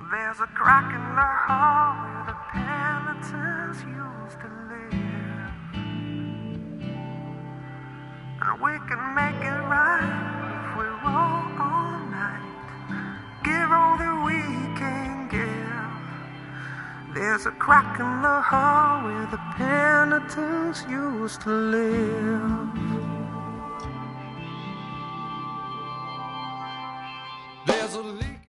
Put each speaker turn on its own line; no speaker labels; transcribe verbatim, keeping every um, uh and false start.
There's a crack in the heart where the penitents used to live, and we can make it right if we roll all night, give all that we can give. There's a crack in the heart where the penitents used to live.